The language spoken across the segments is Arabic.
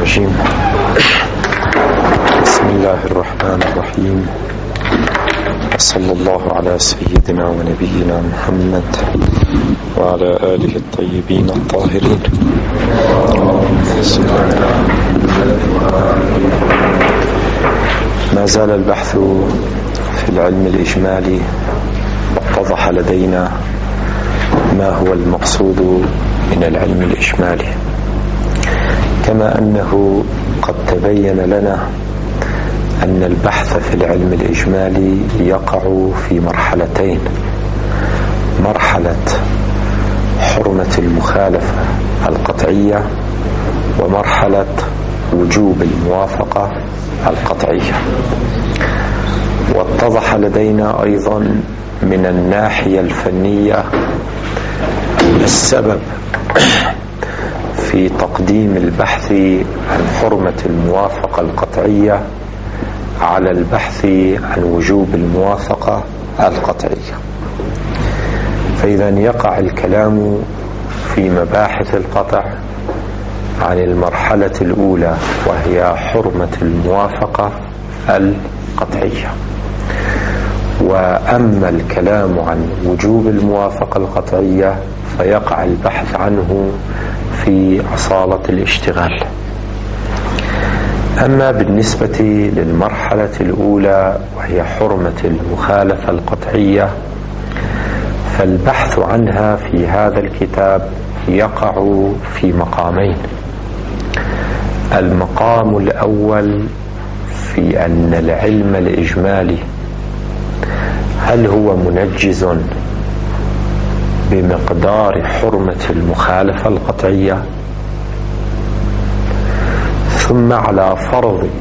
الرجيم. بسم الله الرحمن الرحيم، صلى الله على سيدنا ونبينا محمد وعلى آله الطيبين الطاهرين. ما زال البحث في العلم الإجمالي، واتضح لدينا ما هو المقصود من العلم الإجمالي، كما أنه قد تبين لنا أن البحث في العلم الإجمالي يقع في مرحلتين: مرحلة حرمة المخالفة القطعية، ومرحلة وجوب الموافقة القطعية. واتضح لدينا أيضا من الناحية الفنية السبب في تقديم البحث عن حرمة الموافقة القطعية على البحث عن وجوب الموافقة القطعية. فإذا يقع الكلام في مباحث القطع عن المرحلة الأولى، وهي حرمة الموافقة القطعية. وأما الكلام عن وجوب الموافقة القطعية فيقع البحث عنه في أصالة الاشتغال. أما بالنسبة للمرحلة الأولى وهي حرمة المخالفة القطعية، فالبحث عنها في هذا الكتاب يقع في مقامين: المقام الأول في أن العلم الإجمالي هل هو منجز بمقدار حرمة المخالفة القطعية، ثم على فرض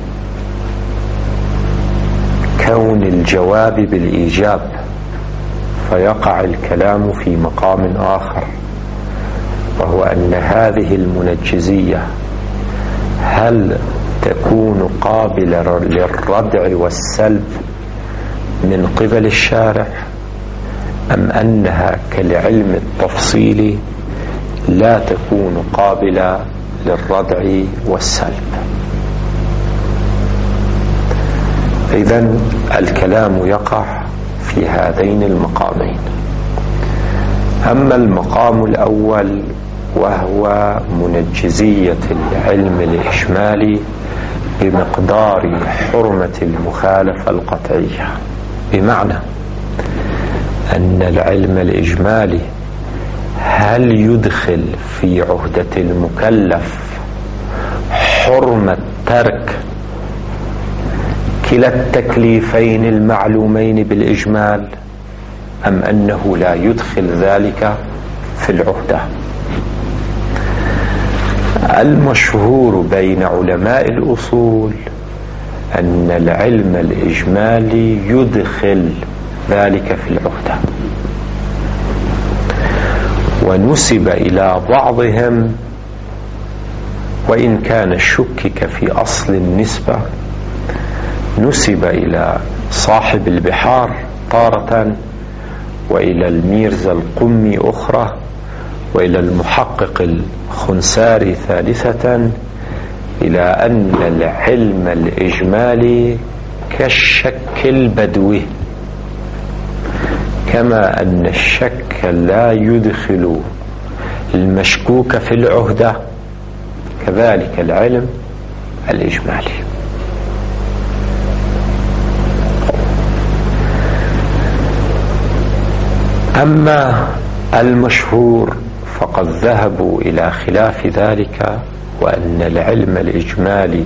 كون الجواب بالإيجاب فيقع الكلام في مقام آخر، وهو أن هذه المنجزية هل تكون قابلة للردع والسلب من قبل الشارع، أم أنها كالعلم التفصيلي لا تكون قابلة للردع والسلب. إذن الكلام يقع في هذين المقامين. أما المقام الأول وهو منجزية العلم الإجمالي بمقدار حرمة المخالفة القطعية، بمعنى أن العلم الإجمالي هل يدخل في عهدة المكلف حرمة ترك كلا التكليفين المعلومين بالإجمال، أم أنه لا يدخل ذلك في العهدة؟ المشهور بين علماء الأصول أن العلم الإجمالي يدخل ذلك في العهدة، ونسب إلى بعضهم، وإن كان شكك في أصل النسبة، نسب إلى صاحب البحار تارة، وإلى الميرزا القمي أخرى، وإلى المحقق الخنساري ثالثة، إلى أن العلم الإجمالي كالشك البدوي، كما أن الشك لا يدخل المشكوك في العهدة، كذلك العلم الإجمالي. أما المشهور فقد ذهبوا إلى خلاف ذلك، وأن العلم الإجمالي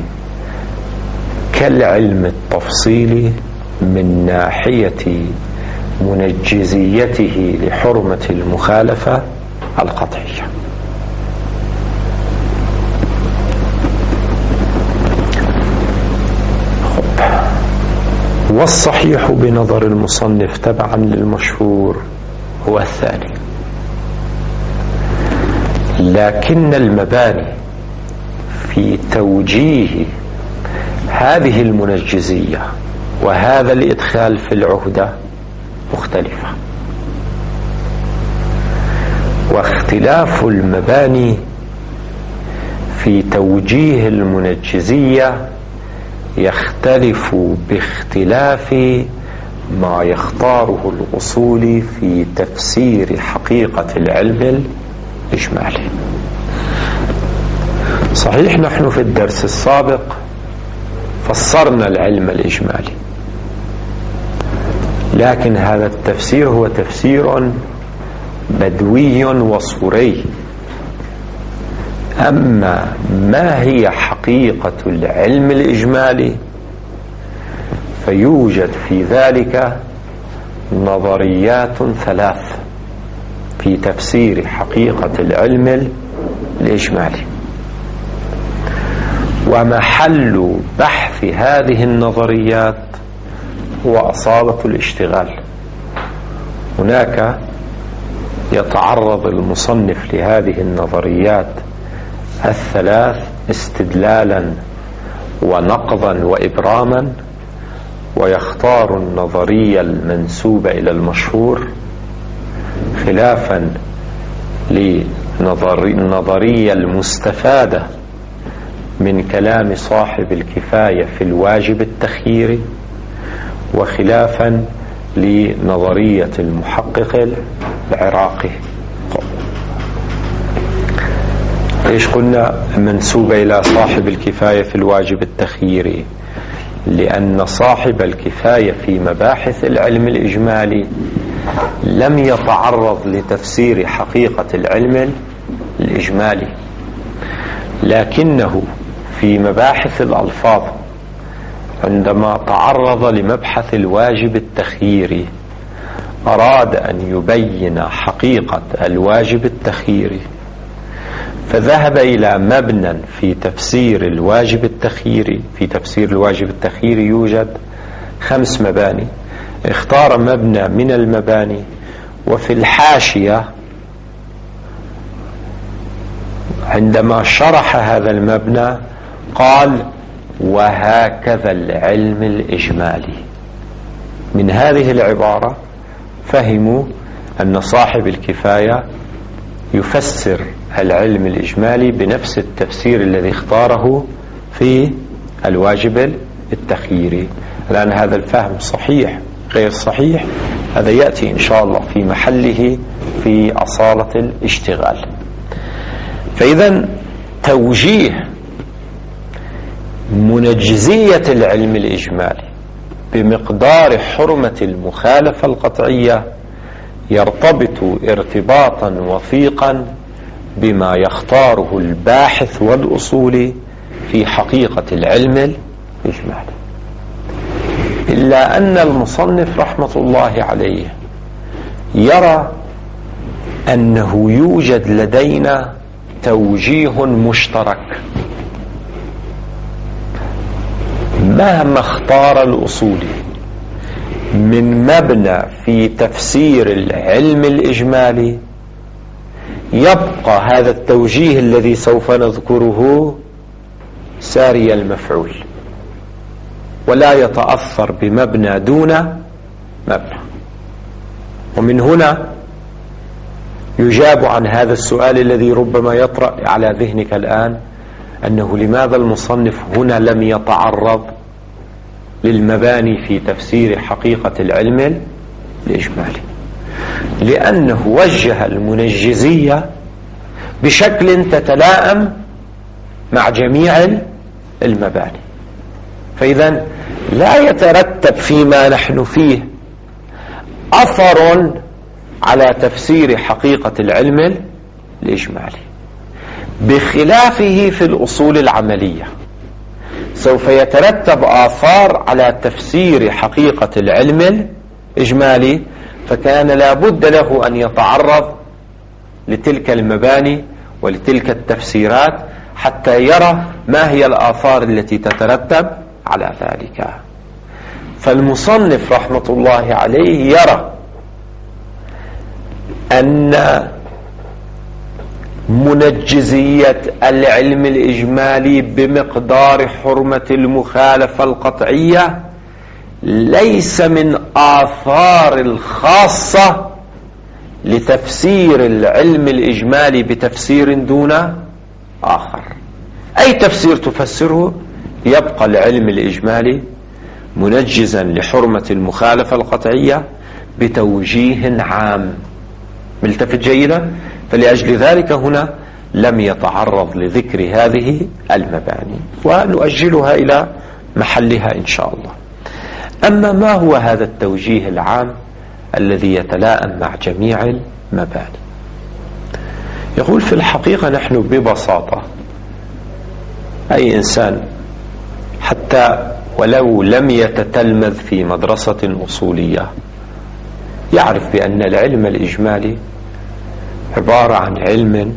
كالعلم التفصيلي من ناحية منجزيته لحرمة المخالفة القطعية. والصحيح بنظر المصنف تبعا للمشهور هو الثاني، لكن المباني في توجيه هذه المنجزية وهذا الإدخال في العهدة مختلفة. واختلاف المباني في توجيه المنجزية يختلف باختلاف ما يختاره الأصولي في تفسير حقيقة العلم الإجمالي. صحيح نحن في الدرس السابق فسرنا العلم الإجمالي، لكن هذا التفسير هو تفسير بدوي وصوري. أما ما هي حقيقة العلم الإجمالي فيوجد في ذلك نظريات ثلاث في تفسير حقيقة العلم الإجمالي، ومحل بحث هذه النظريات هو أصالة الاشتغال. هناك يتعرض المصنف لهذه النظريات الثلاث استدلالا ونقضا وإبراما، ويختار النظرية المنسوبة إلى المشهور خلافا للنظرية المستفادة من كلام صاحب الكفاية في الواجب التخييري، وخلافا لنظرية المحقق العراقي. ليش قلنا منسوبة إلى صاحب الكفاية في الواجب التخييري؟ لأن صاحب الكفاية في مباحث العلم الإجمالي لم يتعرض لتفسير حقيقة العلم الإجمالي، لكنه في مباحث الألفاظ عندما تعرض لمبحث الواجب التخييري أراد أن يبين حقيقة الواجب التخييري، فذهب إلى مبنى في تفسير الواجب التخييري. في تفسير الواجب التخييري يوجد 5 مباني، اختار مبنى من المباني، وفي الحاشية عندما شرح هذا المبنى قال: وهكذا العلم الإجمالي. من هذه العبارة فهموا أن صاحب الكفاية يفسر العلم الإجمالي بنفس التفسير الذي اختاره في الواجب التخييري. الآن هذا الفهم صحيح غير صحيح؟ هذا يأتي إن شاء الله في محله في أصالة الاشتغال. فإذا توجيه منجزية العلم الإجمالي بمقدار حرمة المخالفة القطعية يرتبط ارتباطا وثيقا بما يختاره الباحث والأصولي في حقيقة العلم الإجمالي. إلا أن المصنف رحمة الله عليه يرى أنه يوجد لدينا توجيه مشترك مهما اختار الأصولي من مبنى في تفسير العلم الإجمالي، يبقى هذا التوجيه الذي سوف نذكره ساري المفعول ولا يتأثر بمبنى دون مبنى. ومن هنا يجاب عن هذا السؤال الذي ربما يطرأ على ذهنك الآن، أنه لماذا المصنف هنا لم يتعرض للمباني في تفسير حقيقة العلم الإجمالي؟ لأنه وجه المنجزية بشكل تتلائم مع جميع المباني. فإذا لا يترتب فيما نحن فيه أثر على تفسير حقيقة العلم الإجمالي، بخلافه في الأصول العملية سوف يترتب آثار على تفسير حقيقة العلم الإجمالي، فكان لا بد له أن يتعرض لتلك المباني ولتلك التفسيرات حتى يرى ما هي الآثار التي تترتب على ذلك. فالمصنف رحمة الله عليه يرى أن منجزية العلم الإجمالي بمقدار حرمة المخالفة القطعية ليس من آثار الخاصة لتفسير العلم الإجمالي بتفسير دون آخر، أي تفسير تفسره يبقى العلم الإجمالي منجزا لحرمة المخالفة القطعية بتوجيه عام. ملتفت جيدا؟ فلأجل ذلك هنا لم يتعرض لذكر هذه المباني، ونؤجلها إلى محلها إن شاء الله. أما ما هو هذا التوجيه العام الذي يتلائم مع جميع المباني؟ يقول في الحقيقة نحن ببساطة أي إنسان حتى ولو لم يتتلمذ في مدرسة أصولية يعرف بأن العلم الإجمالي عبارة عن علم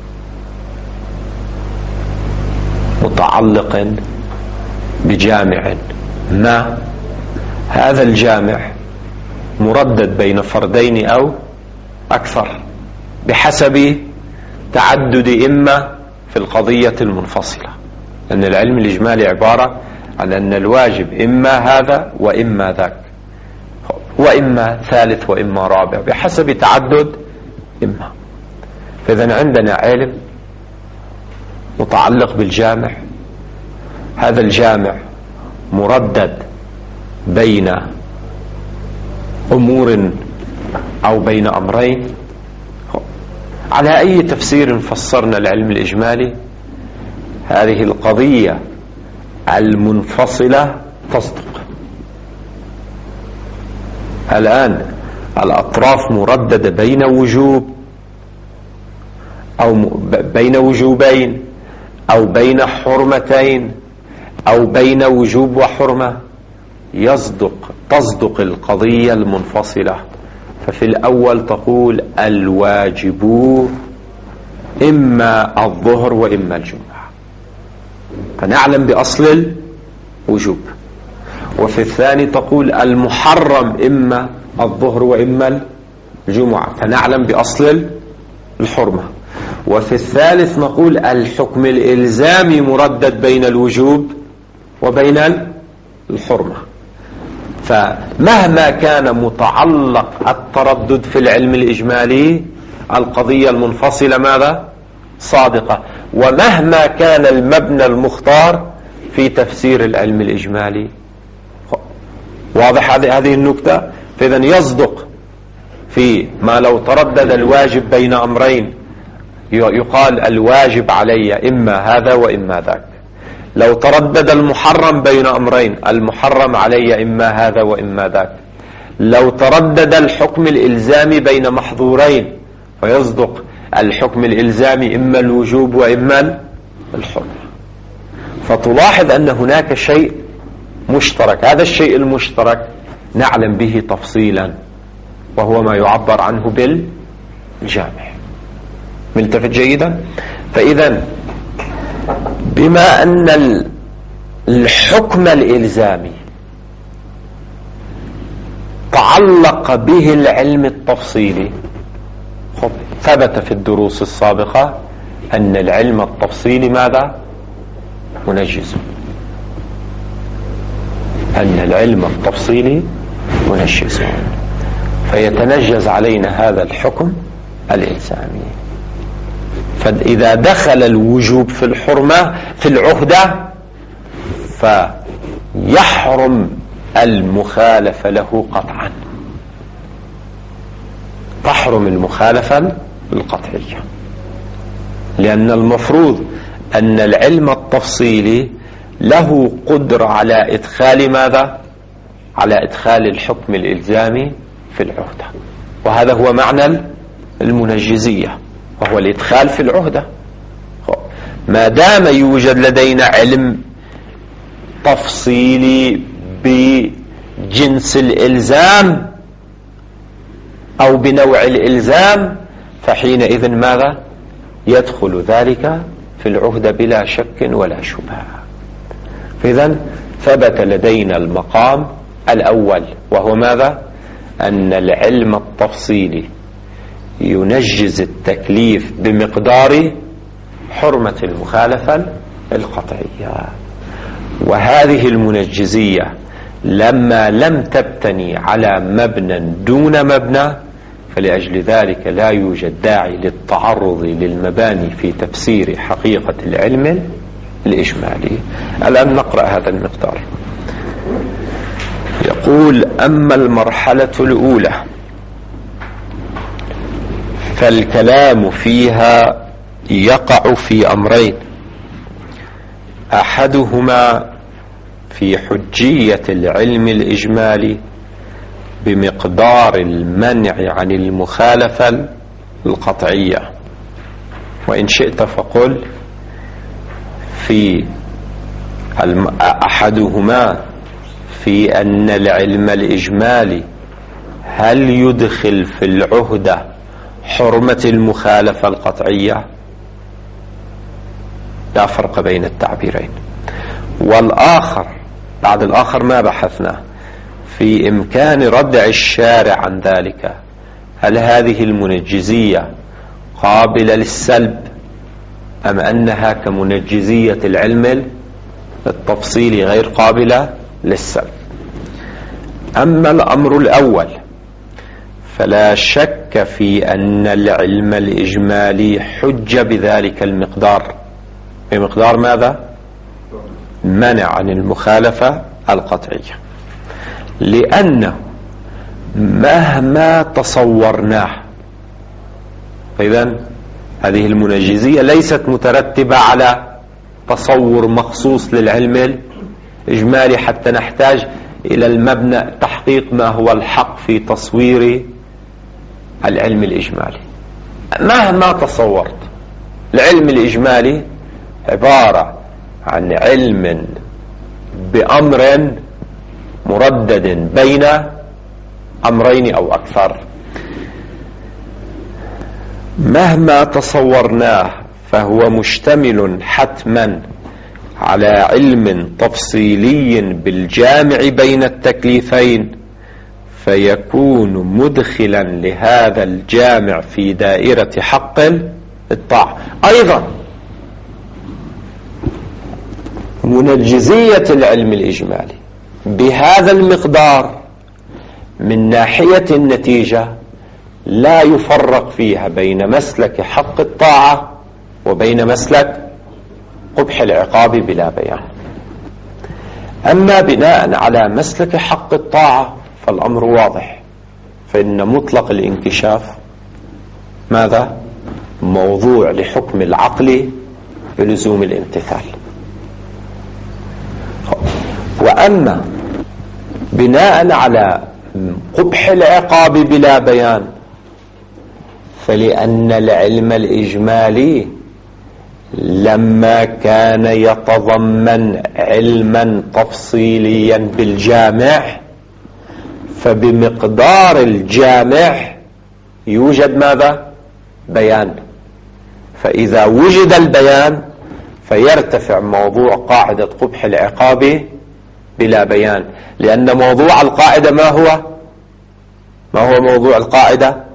متعلق بجامع ما، هذا الجامع مردد بين فردين أو أكثر بحسب تعدد إما في القضية المنفصلة، لأن العلم الإجمالي عبارة عن أن الواجب إما هذا وإما ذاك وإما ثالث وإما رابع بحسب تعدد إما. فإذا عندنا علم متعلق بالجامع، هذا الجامع مردد بين أمور أو بين أمرين. على أي تفسير فسرنا العلم الإجمالي هذه القضية المنفصلة تصدق. الآن الأطراف مرددة بين وجوب أو بين وجوبين أو بين حرمتين أو بين وجوب وحرمة، تصدق القضية المنفصلة. ففي الأول تقول الواجب إما الظهر وإما الجمعة، فنعلم بأصل الوجوب. وفي الثاني تقول المحرم إما الظهر وإما الجمعة، فنعلم بأصل الحرمة. وفي الثالث نقول الحكم الإلزامي مردد بين الوجوب وبين الحرمة. فمهما كان متعلق التردد في العلم الإجمالي القضية المنفصلة ماذا؟ صادقة. ومهما كان المبنى المختار في تفسير العلم الإجمالي واضح هذه النكتة. فإذا يصدق في ما لو تردد الواجب بين أمرين يقال الواجب علي إما هذا وإما ذاك. لو تردد المحرم بين أمرين المحرم علي إما هذا وإما ذاك. لو تردد الحكم الإلزامي بين محظورين فيصدق الحكم الإلزامي إما الوجوب وإما الحرمة. فتلاحظ أن هناك شيء مشترك، هذا الشيء المشترك نعلم به تفصيلا وهو ما يعبر عنه بالجامع. ملتفت جيدا؟ فإذا بما أن الحكم الإلزامي تعلق به العلم التفصيلي، ثبت في الدروس السابقة أن العلم التفصيلي ماذا؟ منجز. أن العلم التفصيلي منجز، فيتنجز علينا هذا الحكم الإلزامي. فإذا دخل الوجوب في الحرمة في العهدة فيحرم المخالفة له قطعا، تحرم المخالفة القطعية، لأن المفروض أن العلم التفصيلي له قدرة على إدخال ماذا؟ على إدخال الحكم الإلزامي في العهدة، وهذا هو معنى المنجزية، وهو الإدخال في العهدة. ما دام يوجد لدينا علم تفصيلي بجنس الإلزام أو بنوع الإلزام فحينئذ ماذا؟ يدخل ذلك في العهدة بلا شك ولا شبهة. فإذا ثبت لدينا المقام الأول، وهو ماذا؟ أن العلم التفصيلي ينجز التكليف بمقدار حرمة المخالفة القطعية. وهذه المنجزية لما لم تبتني على مبنى دون مبنى فلأجل ذلك لا يوجد داعي للتعرض للمباني في تفسير حقيقة العلم الإجمالي. الآن نقرأ هذا المقدار. يقول: أما المرحلة الأولى فالكلام فيها يقع في أمرين: أحدهما في حجية العلم الإجمالي بمقدار المنع عن المخالفة القطعية، وإن شئت فقل في أحدهما في أن العلم الإجمالي هل يدخل في العهدة حرمة المخالفة القطعية؟ لا فرق بين التعبيرين. والآخر بعد الآخر ما بحثنا في إمكان ردع الشارع عن ذلك، هل هذه المنجزية قابلة للسلب أم أنها كمنجزية العلم التفصيلي غير قابلة للسلب؟ أما الأمر الأول فلا شك في أن العلم الإجمالي حج بذلك المقدار. بمقدار ماذا؟ منع عن المخالفة القطعية، لأنه مهما تصورناه، إذن هذه المنجزية ليست مترتبة على تصور مخصوص للعلم الإجمالي حتى نحتاج إلى المبنى تحقيق ما هو الحق في تصوير العلم الإجمالي. مهما تصورت، العلم الإجمالي عبارة عن علم بأمر مردد بين أمرين أو أكثر. مهما تصورناه فهو مشتمل حتما على علم تفصيلي بالجامع بين التكليفين، فيكون مدخلا لهذا الجامع في دائرة حق الطاعة. أيضا منجزية العلم الإجمالي بهذا المقدار من ناحية النتيجة لا يفرق فيها بين مسلك حق الطاعة وبين مسلك قبح العقاب بلا بيان. أما بناء على مسلك حق الطاعة فالأمر واضح، فإن مطلق الانكشاف ماذا؟ موضوع لحكم العقل بلزوم الامتثال. وأما بناء على قبح العقاب بلا بيان فلأن العلم الإجمالي لما كان يتضمن علما تفصيليا بالجامع فبمقدار الجامع يوجد ماذا؟ بيان. فإذا وجد البيان فيرتفع موضوع قاعدة قبح العقاب بلا بيان، لأن موضوع القاعدة ما هو موضوع القاعدة؟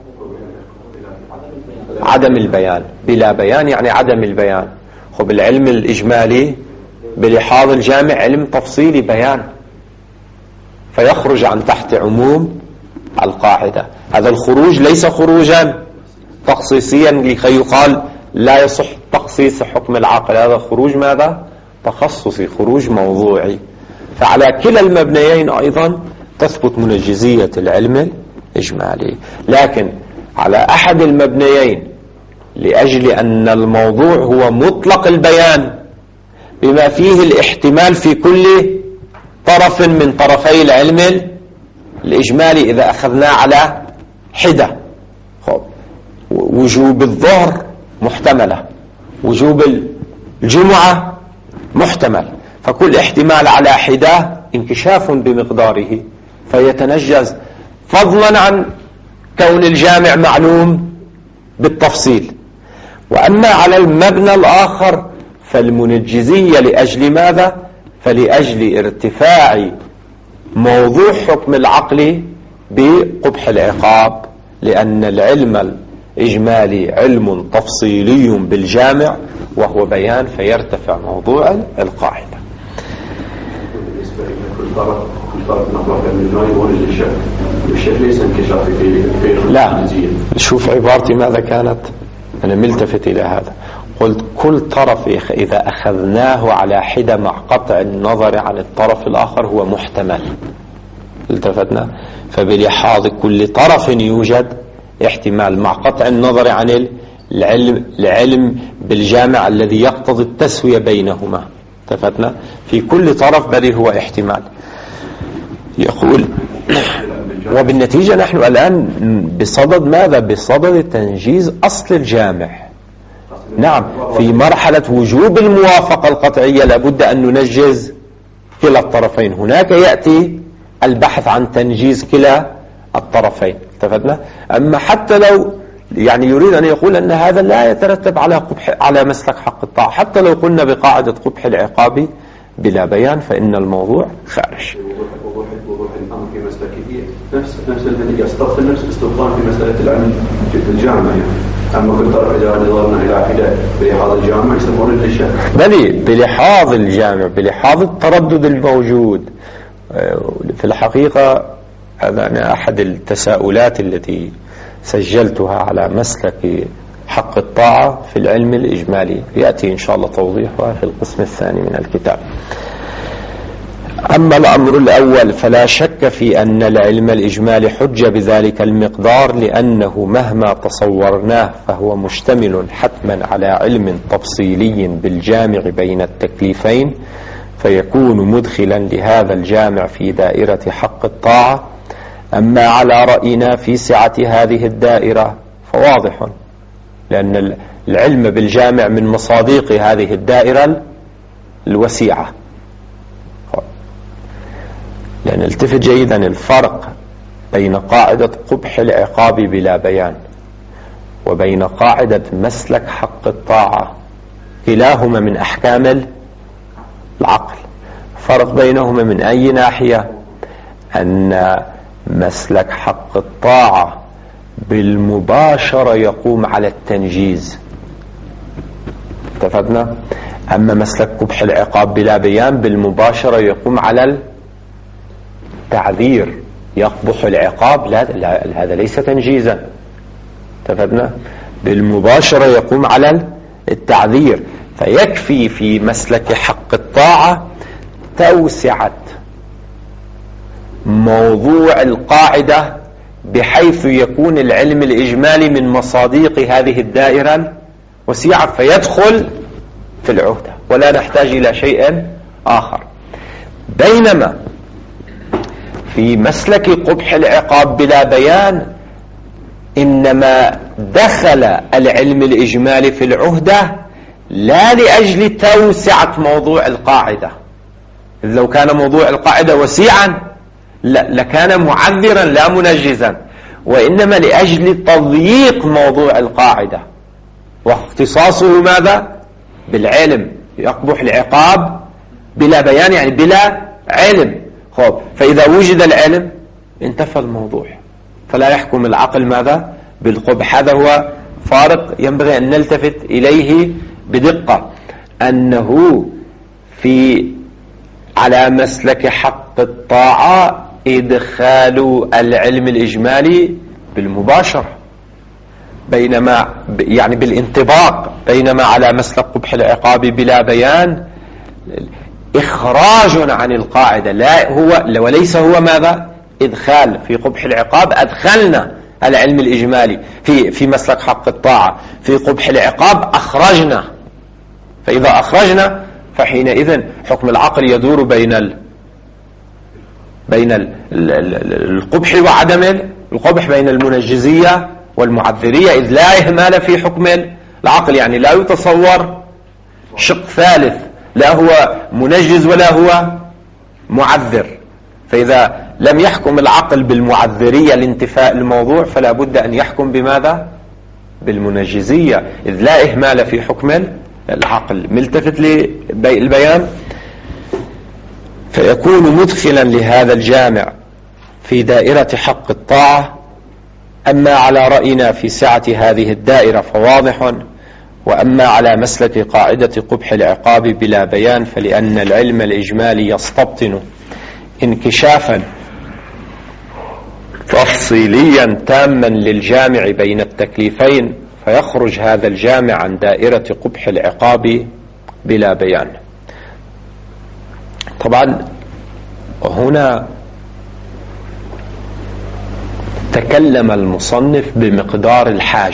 عدم البيان. بلا بيان يعني عدم البيان. خب العلم الإجمالي بلحاظ الجامع علم تفصيلي بيان، فيخرج عن تحت عموم القاعدة. هذا الخروج ليس خروجا تخصيصيا لكي يقال لا يصح تخصيص حكم العقل، هذا خروج ماذا؟ تخصصي، خروج موضوعي. فعلى كلا المبنيين أيضا تثبت منجزية العلم الإجمالي، لكن على أحد المبنيين لأجل أن الموضوع هو مطلق البيان بما فيه الاحتمال في كل طرف من طرفي العلم الإجمالي. إذا أخذنا على حدة، وجوب الظهر محتملة، وجوب الجمعة محتمل، فكل احتمال على حدة انكشاف بمقداره فيتنجز، فضلا عن كون الجامع معلوم بالتفصيل. وأما على المبنى الآخر فالمنجزية لأجل ماذا؟ فلأجل ارتفاع موضوع حكم العقل بقبح العقاب، لأن العلم الإجمالي علم تفصيلي بالجامع وهو بيان، فيرتفع موضوع القاعدة. بالنسبة لكل طرف نطلق من ما يقول الشيخ ليس انكشاف في لا، شوف عبارتي ماذا كانت، أنا ملتفت إلى هذا. قلت كل طرف إذا أخذناه على حدة مع قطع النظر عن الطرف الآخر هو محتمل. التفتنا؟ فبلحاظ كل طرف يوجد احتمال مع قطع النظر عن العلم بالجامع الذي يقتضي التسوية بينهما. التفتنا؟ في كل طرف بل هو احتمال. يقول وبالنتيجة نحن الآن بصدد ماذا؟ بصدد تنجيز أصل الجامع. نعم، في مرحلة وجوب الموافقة القطعية لابد أن ننجز كلا الطرفين. هناك يأتي البحث عن تنجيز كلا الطرفين. اتفقنا؟ أما حتى لو يعني يريد أن يقول أن هذا لا يترتب على مسلك حق الطاعة، حتى لو قلنا بقاعدة قبح العقاب بلا بيان فإن الموضوع خارج. وضوح الأمر في مسلكه نفس الذي يستطيع نفس استبطان في مسألة العلم في الجامعة. أما كل طرف إذا نظرنا إلى حدة بلحاظ الجامعة يسمونه للشك. بلي بلحاظ الجامع، بلحاظ التردد الموجود. في الحقيقة هذا أنا أحد التساؤلات التي سجلتها على مسلك حق الطاعة في العلم الإجمالي، يأتي إن شاء الله توضيحها في القسم الثاني من الكتاب. أما الأمر الأول فلا شك في أن العلم الإجمالي حجة بذلك المقدار، لأنه مهما تصورناه فهو مشتمل حتما على علم تفصيلي بالجامع بين التكليفين، فيكون مدخلا لهذا الجامع في دائرة حق الطاعة. أما على رأينا في سعة هذه الدائرة فواضح، لأن العلم بالجامع من مصادق هذه الدائرة الوسيعة. لأن التفت جيدا الفرق بين قاعدة قبح العقاب بلا بيان وبين قاعدة مسلك حق الطاعة، كلاهما من أحكام العقل. فرق بينهما من أي ناحية؟ أن مسلك حق الطاعة بالمباشرة يقوم على التنجيز. اتفقنا؟ أما مسلك قبح العقاب بلا بيان بالمباشرة يقوم على التعذير. يقبح العقاب لا هذا ليس تنجيزا. اتفقنا؟ بالمباشرة يقوم على التعذير. فيكفي في مسلك حق الطاعة توسعة موضوع القاعدة بحيث يكون العلم الإجمالي من مصادق هذه الدائرة وسيعة، فيدخل في العهدة ولا نحتاج إلى شيء آخر. بينما في مسلك قبح العقاب بلا بيان إنما دخل العلم الإجمالي في العهدة لا لأجل توسعة موضوع القاعدة. لو كان موضوع القاعدة وسيعا لكان معذرا لا منجزا، وإنما لأجل تضييق موضوع القاعدة واختصاصه ماذا؟ بالعلم. يقبح العقاب بلا بيان يعني بلا علم. فإذا وجد العلم انتفى الموضوع، فلا يحكم العقل ماذا؟ بالقبح. هذا هو فارق ينبغي أن نلتفت إليه بدقة، أنه على مسلك حق الطاعة إدخال العلم الإجمالي بالمباشرة، بينما يعني بالانطباق، بينما على مسلك قبح العقاب بلا بيان إخراج عن القاعدة. وليس هو ماذا؟ إدخال. في قبح العقاب أدخلنا العلم الإجمالي في مسلك حق الطاعة، في قبح العقاب أخرجنا. فإذا أخرجنا فحينئذ حكم العقل يدور بين القبح وعدم القبح، بين المنجزية والمعذرية، إذ لا إهمال في حكم العقل. يعني لا يتصور شق ثالث، لا هو منجز ولا هو معذر. فإذا لم يحكم العقل بالمعذرية لانتفاء الموضوع فلا بد أن يحكم بماذا؟ بالمنجزية، إذ لا إهمال في حكم العقل. ملتفت للبيان. فيكون مدخلا لهذا الجامع في دائرة حق الطاعة. أما على رأينا في سعة هذه الدائرة فواضح، وأما على مسلك قاعدة قبح العقاب بلا بيان فلأن العلم الإجمالي يستبطن انكشافا تفصيليا تاما للجامع بين التكليفين، فيخرج هذا الجامع عن دائرة قبح العقاب بلا بيان. طبعا هنا تكلم المصنف بمقدار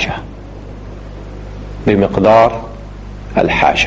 الحاجة،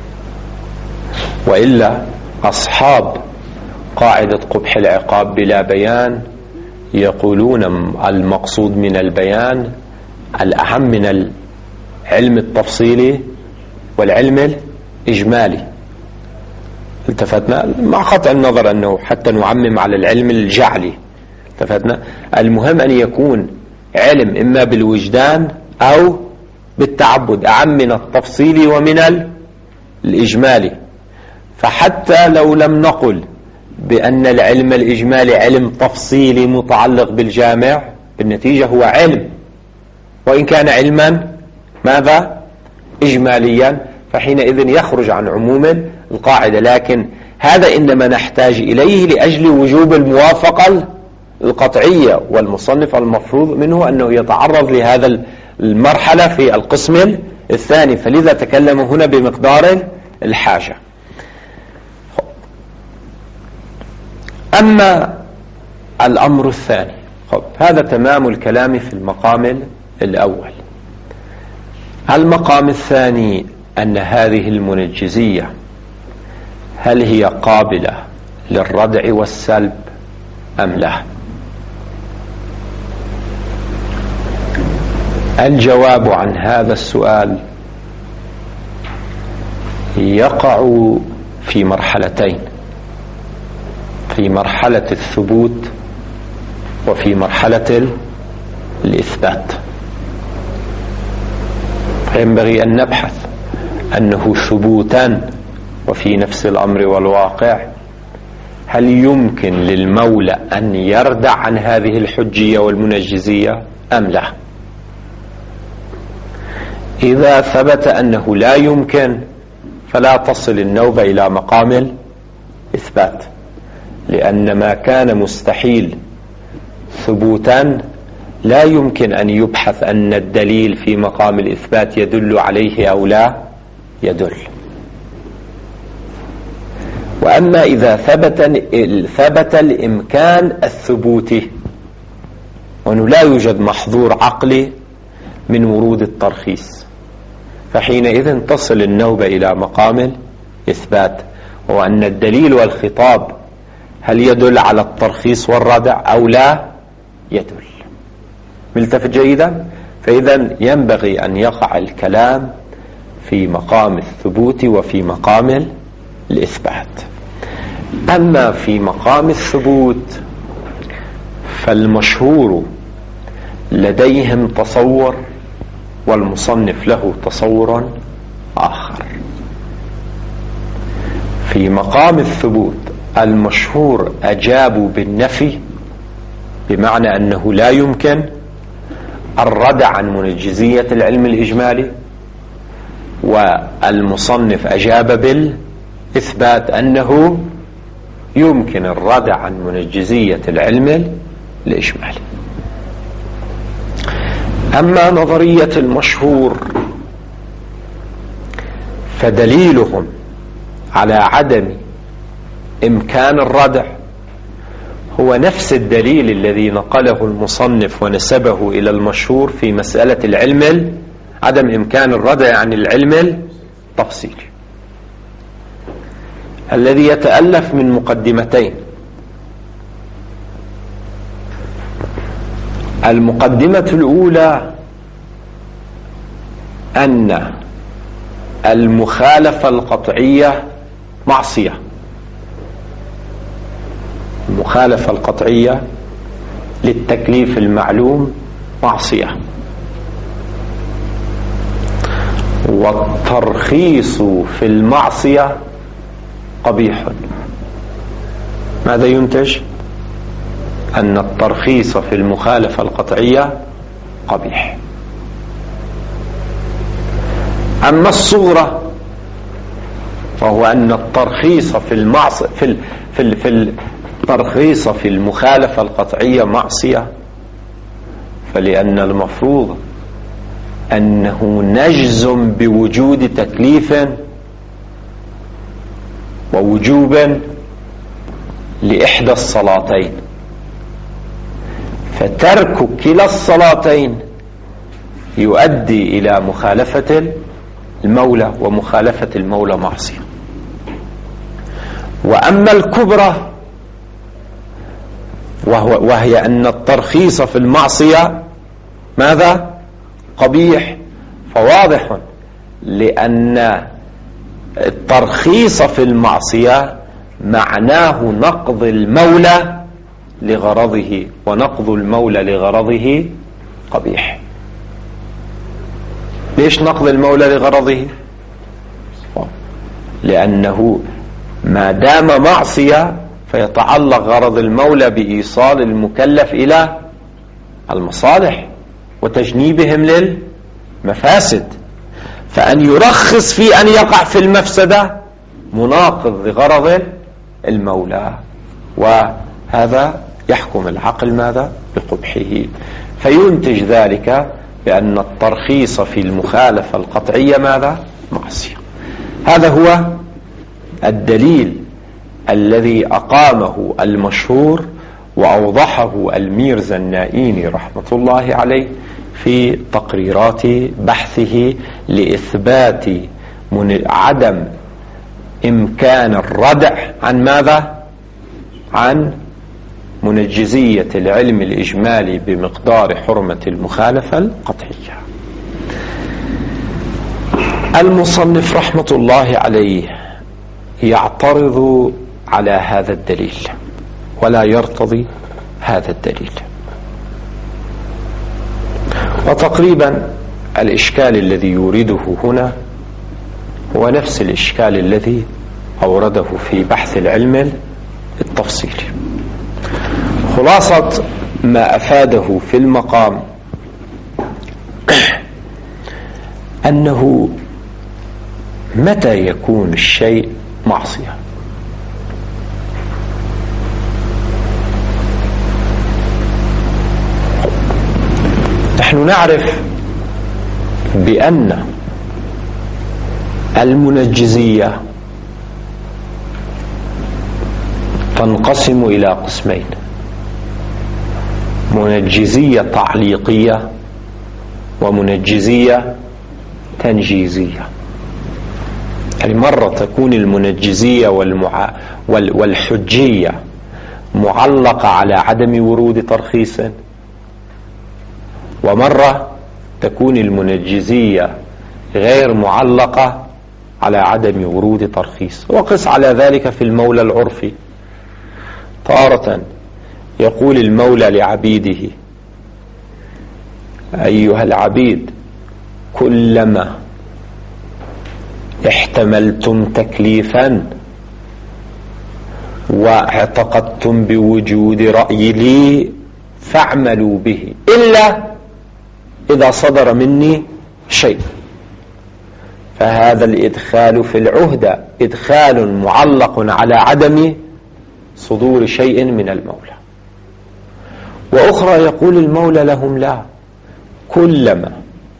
وإلا أصحاب قاعدة قبح العقاب بلا بيان يقولون المقصود من البيان الأهم من العلم التفصيلي والعلم الإجمالي. التفتنا مع قطع النظر أنه حتى نعمم على العلم الجعلي، التفتنا المهم أن يكون علم إما بالوجدان أو بالتعبد أعم من التفصيلي ومن الإجمالي. فحتى لو لم نقل بأن العلم الإجمالي علم تفصيلي متعلق بالجامع، بالنتيجة هو علم وإن كان علما ماذا؟ إجماليا، فحينئذ يخرج عن عموم القاعدة. لكن هذا إنما نحتاج إليه لأجل وجوب الموافقة القطعية، والمصنف المفروض منه أنه يتعرض لهذا المرحلة في القسم الثاني، فلذا تكلم هنا بمقدار الحاجة. أما الأمر الثاني، هذا تمام الكلام في المقام الأول. المقام الثاني أن هذه المنجزية هل هي قابلة للردع والسلب أم لا؟ الجواب عن هذا السؤال يقع في مرحلتين، في مرحلة الثبوت وفي مرحلة الإثبات. فينبغي أن نبحث أنه ثبوتا وفي نفس الأمر والواقع هل يمكن للمولى أن يردع عن هذه الحجية والمنجزية أم لا؟ إذا ثبت أنه لا يمكن فلا تصل النوبة إلى مقام الإثبات، لأن ما كان مستحيل ثبوتا لا يمكن أن يبحث أن الدليل في مقام الإثبات يدل عليه أو لا يدل. وأما إذا ثبت الإمكان الثبوتي وأنه لا يوجد محظور عقلي من ورود الترخيص، فحينئذ تصل النوبة إلى مقام الإثبات، وأن الدليل والخطاب هل يدل على الترخيص والردع أو لا يدل. ملتفت جيدا؟ فإذا ينبغي أن يقع الكلام في مقام الثبوت وفي مقام الإثبات. أما في مقام الثبوت فالمشهور لديهم تصور والمصنف له تصور آخر. في مقام الثبوت المشهور أجابوا بالنفي، بمعنى أنه لا يمكن الردع عن منجزية العلم الإجمالي، والمصنف أجاب بالإثبات أنه يمكن الردع عن منجزية العلم الإجمالي. أما نظرية المشهور فدليلهم على عدم إمكان الردع هو نفس الدليل الذي نقله المصنف ونسبه إلى المشهور في مسألة العلم عدم إمكان الردع عن العلم التفصيلي، الذي يتألف من مقدمتين. المقدمة الأولى أن المخالفة القطعية معصية، المخالفة القطعية للتكليف المعلوم معصية، والترخيص في المعصية قبيح. ماذا ينتج؟ أن الترخيص في المخالفة القطعية قبيح. أما الصورة فهو أن الترخيص في المعصية في الترخيص في المخالفة القطعية معصية، فلأن المفروض أنه نجزم بوجود تكليف ووجوب لإحدى الصلاتين، فترك كلا الصلاتين يؤدي إلى مخالفة المولى، ومخالفة المولى معصية. وأما الكبرى وهي أن الترخيص في المعصية ماذا؟ قبيح، فواضح لأن الترخيص في المعصية معناه نقض المولى لغرضه، ونقض المولى لغرضه قبيح. ليش نقض المولى لغرضه؟ لأنه ما دام معصية فيتعلق غرض المولى بإيصال المكلف إلى المصالح وتجنيبهم للمفاسد، فأن يرخص في أن يقع في المفسدة مناقض لغرض المولى، وهذا يحكم العقل ماذا؟ بقبحه، فينتج ذلك بأن الترخيص في المخالفة القطعية ماذا؟ معصية. هذا هو الدليل الذي أقامه المشهور وأوضحه الميرزا النائيني رحمة الله عليه في تقريرات بحثه لإثبات عدم إمكان الردع عن ماذا؟ عن منجزية العلم الإجمالي بمقدار حرمة المخالفة القطعية. المصنف رحمة الله عليه يعترض على هذا الدليل ولا يرتضي هذا الدليل، وتقريبا الإشكال الذي يورده هنا هو نفس الإشكال الذي أورده في بحث العلم التفصيلي. خلاصة ما أفاده في المقام أنه متى يكون الشيء معصية؟ نحن نعرف بأن المنجزية تنقسم إلى قسمين: منجزية تعليقية ومنجزية تنجيزية. يعني مرة تكون المنجزية والحجية معلقة على عدم ورود ترخيص، ومرة تكون المنجزية غير معلقة على عدم ورود ترخيص. وقس على ذلك في المولى العرفي، تارة يقول المولى لعبيده: أيها العبيد، كلما احتملتم تكليفا واعتقدتم بوجود رأي لي فاعملوا به، إلا إذا صدر مني شيء. فهذا الإدخال في العهدة إدخال معلق على عدم صدور شيء من المولى. وأخرى يقول المولى لهم: لا، كلما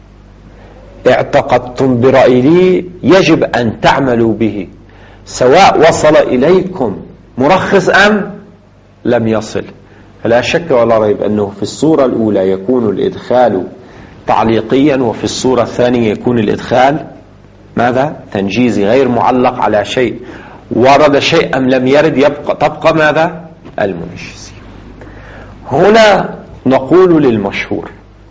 اعتقدتم برأي لي يجب أن تعملوا به، سواء وصل إليكم مرخص أم لم يصل. فلا شك ولا ريب أنه في الصورة الأولى يكون الإدخال تعليقيا، وفي الصورة الثانية يكون الإدخال ماذا؟ تنجيزي، غير معلق على شيء. ورد شيء أم لم يرد تبقى ماذا؟ المنجزية. هنا نقول للمشهور: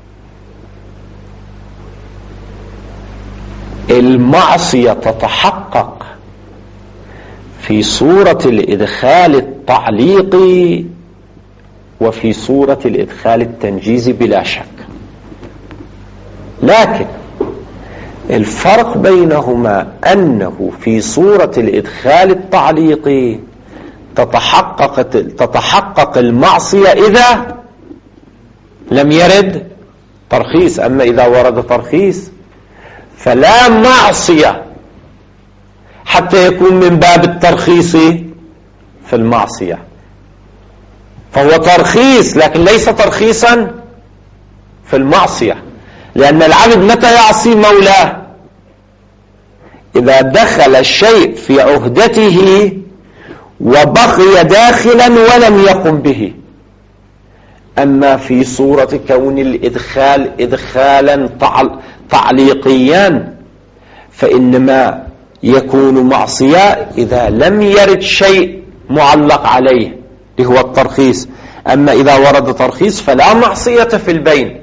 المعصية تتحقق في صورة الإدخال التعليقي وفي صورة الإدخال التنجيزي بلا شك، لكن الفرق بينهما أنه في صورة الإدخال التعليقي تتحقق المعصية إذا لم يرد ترخيص، أما إذا ورد ترخيص فلا معصية حتى يكون من باب الترخيص في المعصية. فهو ترخيص لكن ليس ترخيصا في المعصية، لأن العبد متى يعصي مولاه؟ إذا دخل الشيء في عهدته وبقي داخلا ولم يقم به. أما في صورة كون الإدخال إدخالا تعليقيا فإنما يكون معصية إذا لم يرد شيء معلق عليه اللي هو الترخيص. أما إذا ورد ترخيص فلا معصية في البين،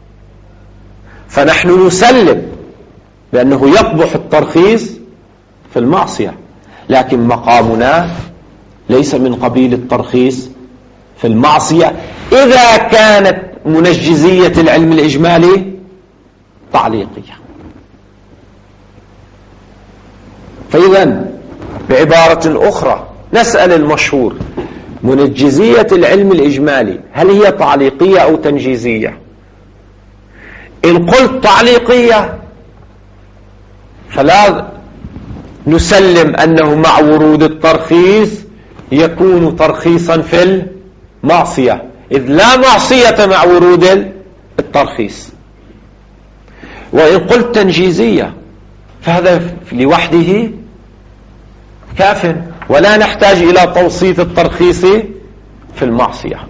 فنحن نسلم بأنه يقبح الترخيص في المعصية، لكن مقامنا ليس من قبيل الترخيص في المعصية إذا كانت منجزية العلم الإجمالي تعليقية. فإذا بعبارة أخرى نسأل المشهور: منجزية العلم الإجمالي هل هي تعليقية أو تنجيزية؟ إن قلت تعليقية فلا نسلم أنه مع ورود الترخيص يكون ترخيصا في المعصية، إذ لا معصية مع ورود الترخيص. وإن قلت تنجيزية فهذا لوحده كاف، ولا نحتاج إلى توسيط الترخيص في المعصية.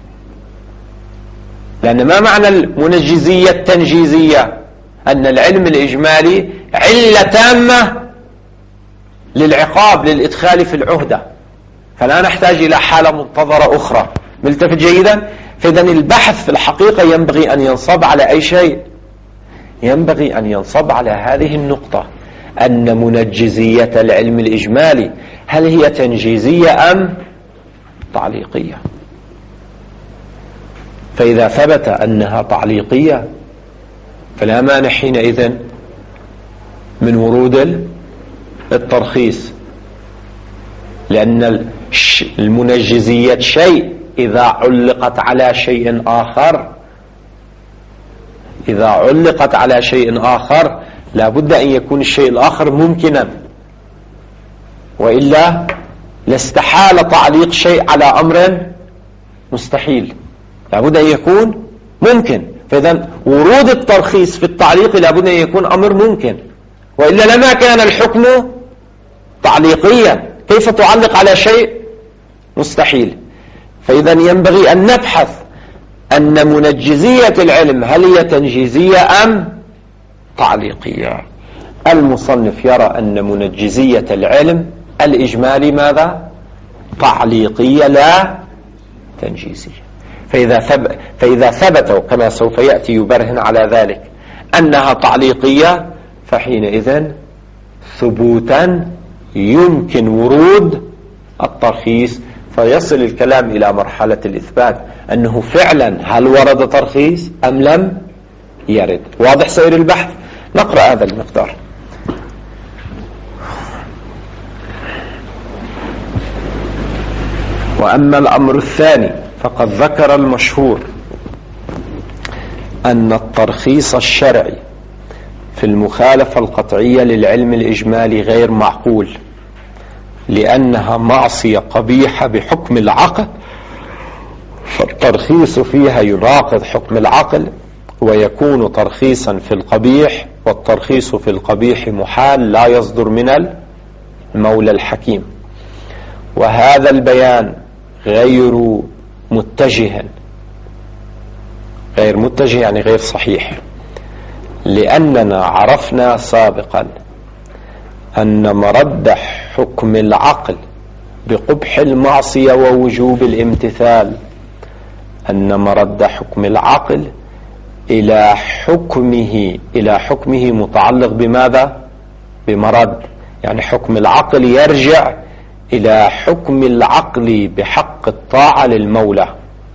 لأن ما معنى المنجزية التنجيزية؟ أن العلم الإجمالي علة تامة للعقاب للإدخال في العهدة، فلا نحتاج إلى حالة منتظرة أخرى. ملتفت جيدا؟ فإذن البحث في الحقيقة ينبغي أن ينصب على أي شيء؟ ينبغي أن ينصب على هذه النقطة، أن منجزية العلم الإجمالي هل هي تنجيزية أم تعليقية؟ فإذا ثبت أنها تعليقية فلا مانع حينئذ من ورود الترخيص، لأن المنجزية شيء إذا علقت على شيء آخر، إذا علقت على شيء آخر لا بد أن يكون الشيء الآخر ممكنا، وإلا لاستحال تعليق شيء على أمر مستحيل، لا بد أن يكون ممكن. فإذا ورود الترخيص في التعليق لا بد أن يكون أمر ممكن، وإلا لما كان الحكم تعليقيا، كيف تعلق على شيء مستحيل؟ فإذا ينبغي أن نبحث أن منجزية العلم هل هي تنجيزية أم تعليقية. المصنف يرى أن منجزية العلم الإجمالي تعليقية لا تنجيزية. فإذا ثبت كما سوف يأتي يبرهن على ذلك أنها تعليقية فحينئذ ثبوتا يمكن ورود الترخيص، فيصل الكلام إلى مرحلة الإثبات أنه فعلا هل ورد ترخيص أم لم يرد. واضح سير البحث؟ نقرأ هذا المقدار. وأما الأمر الثاني فقد ذكر المشهور أن الترخيص الشرعي في المخالفة القطعية للعلم الإجمالي غير معقول، لأنها معصية قبيحة بحكم العقل، فالترخيص فيها يناقض حكم العقل ويكون ترخيصا في القبيح، والترخيص في القبيح محال لا يصدر من المولى الحكيم. وهذا البيان غير متجه يعني غير صحيح، لأننا عرفنا سابقا أن مرد حكم العقل بقبح المعصية ووجوب الامتثال، أن مرد حكم العقل إلى حكمه متعلق بماذا؟ بمرد، يعني حكم العقل يرجع إلى حكم العقل بحق الطاعة للمولى،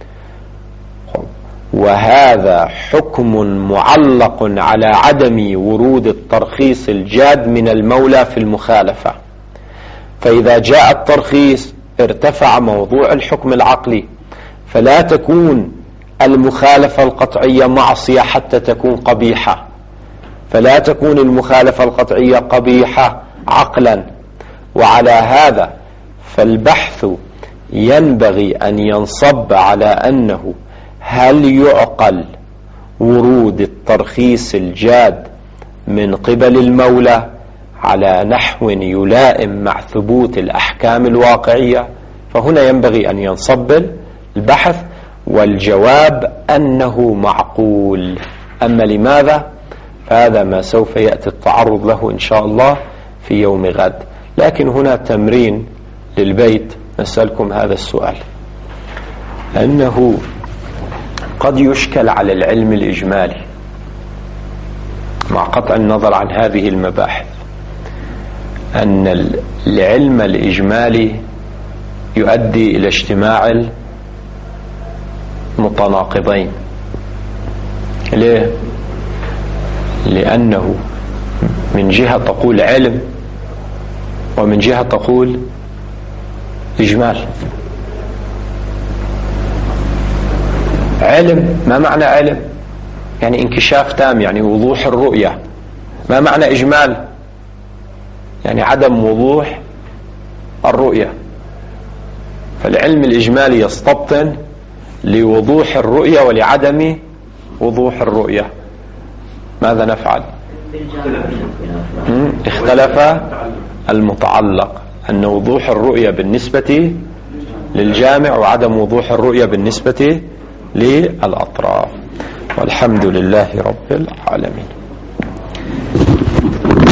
وهذا حكم معلق على عدم ورود الترخيص الجاد من المولى في المخالفة. فإذا جاء الترخيص ارتفع موضوع الحكم العقلي، فلا تكون المخالفة القطعية معصية حتى تكون قبيحة، فلا تكون المخالفة القطعية قبيحة عقلا. وعلى هذا فالبحث ينبغي أن ينصب على أنه هل يعقل ورود الترخيص الجاد من قبل المولى على نحو يلائم مع ثبوت الأحكام الواقعية، فهنا ينبغي أن ينصب البحث، والجواب أنه معقول. أما لماذا؟ فهذا ما سوف يأتي التعرض له إن شاء الله في يوم غد. لكن هنا تمرين للبيت، نسألكم هذا السؤال، أنه قد يشكل على العلم الإجمالي مع قطع النظر عن هذه المباحث أن العلم الإجمالي يؤدي إلى اجتماع المتناقضين. ليه؟ لأنه من جهة تقول علم ومن جهة تقول إجمال. علم، ما معنى علم؟ يعني انكشاف تام، يعني وضوح الرؤية. ما معنى إجمال؟ يعني عدم وضوح الرؤية. فالعلم الإجمالي يستبطن لوضوح الرؤية ولعدم وضوح الرؤية. ماذا نفعل؟ اختلف المتعلق، أن وضوح الرؤية بالنسبة للجامع وعدم وضوح الرؤية بالنسبة للأطراف. والحمد لله رب العالمين.